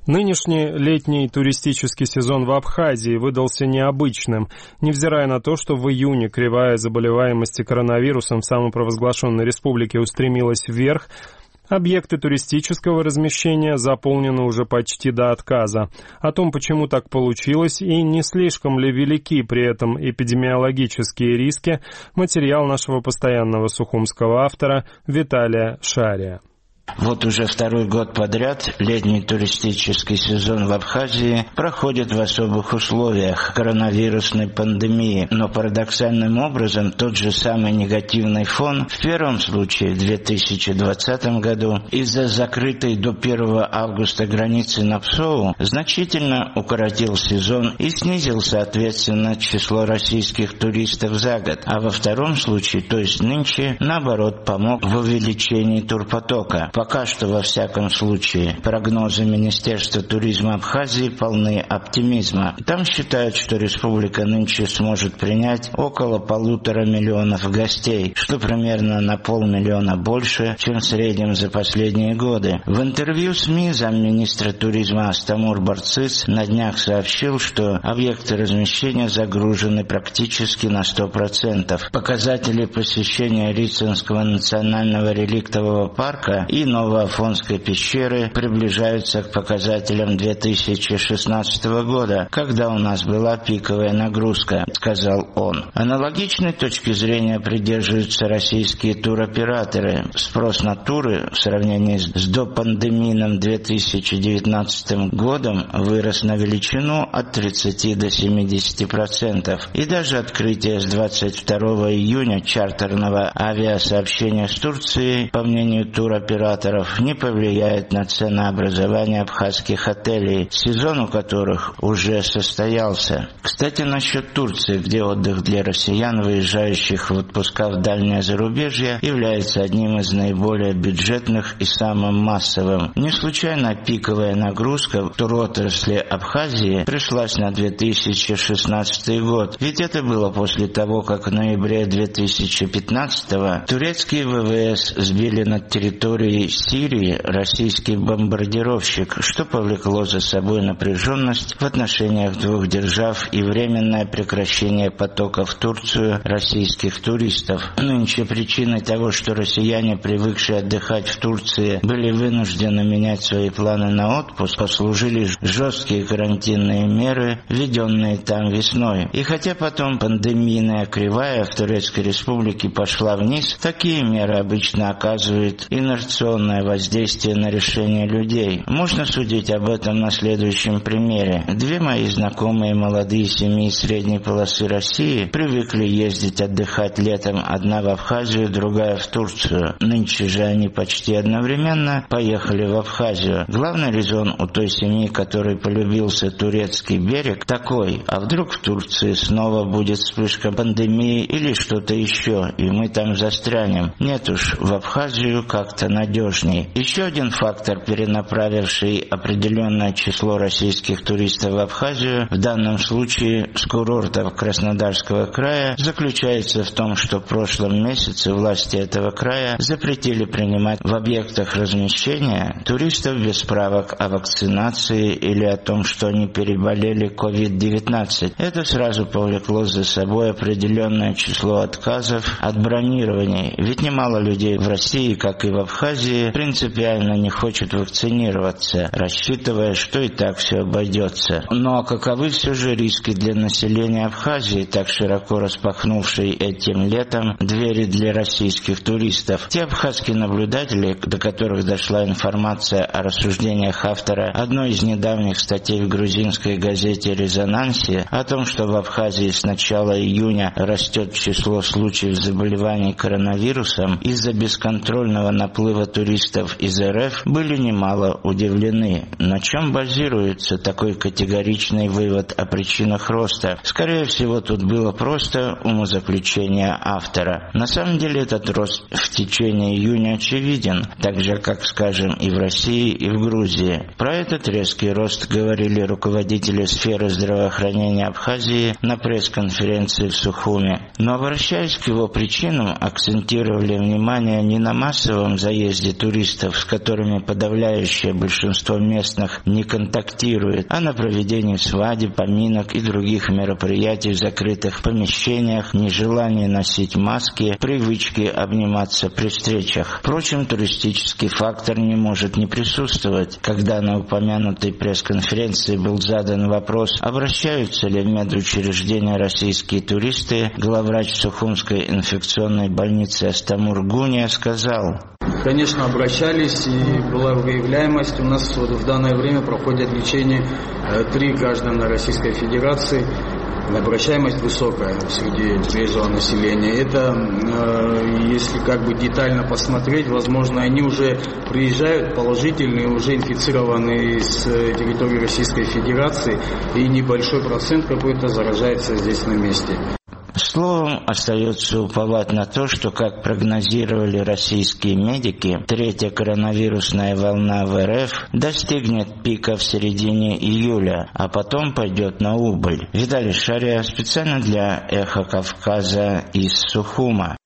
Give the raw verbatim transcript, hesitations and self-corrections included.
Нынешний летний туристический сезон в Абхазии выдался необычным. Невзирая на то, что в июне кривая заболеваемости коронавирусом в самопровозглашенной республике устремилась вверх, объекты туристического размещения заполнены уже почти до отказа. О том, почему так получилось и не слишком ли велики при этом эпидемиологические риски, материал нашего постоянного сухумского автора Виталия Шария. Вот уже второй год подряд летний туристический сезон в Абхазии проходит в особых условиях коронавирусной пандемии, но парадоксальным образом тот же самый негативный фон в первом случае в две тысячи двадцатом году из-за закрытой до первого августа границы на Псоу значительно укоротил сезон и снизил соответственно число российских туристов за год, а во втором случае, то есть нынче, наоборот помог в увеличении турпотока. Пока что, во всяком случае, прогнозы Министерства туризма Абхазии полны оптимизма. Там считают, что республика нынче сможет принять около полутора миллионов гостей, что примерно на полмиллиона больше, чем в среднем за последние годы. В интервью СМИ замминистра туризма Астамур Барцис на днях сообщил, что объекты размещения загружены практически на сто процентов. Показатели посещения Рицинского национального реликтового парка и Новоафонской пещеры приближаются к показателям две тысячи шестнадцатого года, когда у нас была пиковая нагрузка, сказал он. Аналогичной точки зрения придерживаются российские туроператоры. Спрос на туры в сравнении с допандемийным две тысячи девятнадцатым годом вырос на величину от тридцати до семидесяти процентов. И даже открытие с двадцать второго июня чартерного авиасообщения с Турцией, по мнению туроператоров, не повлияет на ценообразование абхазских отелей, сезон у которых уже состоялся. Кстати, насчет Турции, где отдых для россиян, выезжающих в отпуска в дальнее зарубежье, является одним из наиболее бюджетных и самым массовым. Не случайно пиковая нагрузка в туротрасли Абхазии пришлась на две тысячи шестнадцатый год, ведь это было после того, как в ноябре две тысячи пятнадцатого турецкие ВВС сбили над территорией Сирии российский бомбардировщик, что повлекло за собой напряженность в отношениях двух держав и временное прекращение потока в Турцию российских туристов. Нынче причиной того, что россияне, привыкшие отдыхать в Турции, были вынуждены менять свои планы на отпуск, послужили жесткие карантинные меры, введенные там весной. И хотя потом пандемийная кривая в Турецкой Республике пошла вниз, такие меры обычно оказывают инерционное воздействие на решение людей. Можно судить об этом на следующем примере. Две мои знакомые молодые семьи средней полосы России привыкли ездить отдыхать летом, одна в Абхазию, другая в Турцию. Нынче же они почти одновременно поехали в Абхазию. Главный резон у той семьи, которой полюбился турецкий берег, такой: а вдруг в Турции снова будет вспышка пандемии или что-то еще, и мы там застрянем. Нет уж, в Абхазию как-то надежнее. Еще один фактор, перенаправивший определенное число российских туристов в Абхазию, в данном случае с курортов Краснодарского края, заключается в том, что в прошлом месяце власти этого края запретили принимать в объектах размещения туристов без справок о вакцинации или о том, что они переболели ковид девятнадцать. Это сразу повлекло за собой определенное число отказов от бронирований, ведь немало людей в России, как и в Абхазии, принципиально не хочет вакцинироваться, рассчитывая, что и так все обойдется. Но каковы все же риски для населения Абхазии, так широко распахнувшей этим летом двери для российских туристов? Те абхазские наблюдатели, до которых дошла информация о рассуждениях автора одной из недавних статей в грузинской газете «Резонансе» о том, что в Абхазии с начала июня растет число случаев заболеваний коронавирусом из-за бесконтрольного наплыва туристов из РФ, были немало удивлены. На чем базируется такой категоричный вывод о причинах роста? Скорее всего, тут было просто умозаключение автора. На самом деле этот рост в течение июня очевиден, так же, как, скажем, и в России, и в Грузии. Про этот резкий рост говорили руководители сферы здравоохранения Абхазии на пресс-конференции в Сухуме. Но, обращаясь к его причинам, акцентировали внимание не на массовом заезде части туристов, с которыми подавляющее большинство местных не контактирует, а на проведение свадеб, поминок и других мероприятий в закрытых помещениях, нежелание носить маски, привычки обниматься при встречах. Впрочем, туристический фактор не может не присутствовать. Когда на упомянутой пресс-конференции был задан вопрос, обращаются ли в медучреждения российские туристы, главврач Сухумской инфекционной больницы Астамур Гуния сказал: Конечно, обращались, и была выявляемость. У нас вот в данное время проходит лечение три граждана Российской Федерации. Обращаемость высокая среди приезжего населения. Это, если как бы детально посмотреть, возможно, они уже приезжают положительные, уже инфицированные с территории Российской Федерации, и небольшой процент какой-то заражается здесь на месте. Словом, остается уповать на то, что, как прогнозировали российские медики, третья коронавирусная волна в эр эф достигнет пика в середине июля, а потом пойдет на убыль. Виталий Шария специально для «Эхо Кавказа» из Сухума.